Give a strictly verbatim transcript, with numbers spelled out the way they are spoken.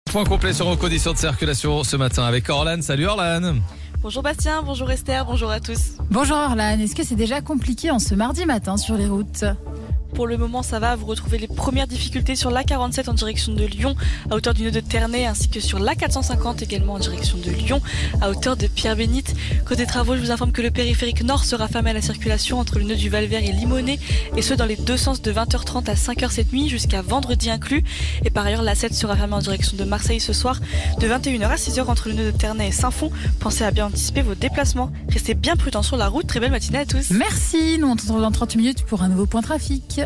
Point complet sur vos conditions de circulation ce matin avec Orlan. Salut Orlan. Bonjour Bastien, bonjour Esther, bonjour à tous. Bonjour Orlan, est-ce que c'est déjà compliqué en ce mardi matin sur les routes ? Pour le moment, ça va. Vous retrouvez les premières difficultés sur l'A quarante-sept en direction de Lyon, à hauteur du nœud de Ternay, ainsi que sur l'A quatre cent cinquante également en direction de Lyon, à hauteur de Pierre-Bénite. Côté travaux, je vous informe que le périphérique nord sera fermé à la circulation entre le nœud du Val-Vert et Limonest, et ce dans les deux sens de vingt heures trente à cinq heures cette nuit, jusqu'à vendredi inclus. Et par ailleurs, l'A sept sera fermée en direction de Marseille ce soir, de vingt et une heures à six heures entre le nœud de Ternay et Saint-Fond. Pensez à bien anticiper vos déplacements. Restez bien prudents sur la route. Très belle matinée à tous. Merci, nous on se retrouve dans trente minutes pour un nouveau point trafic.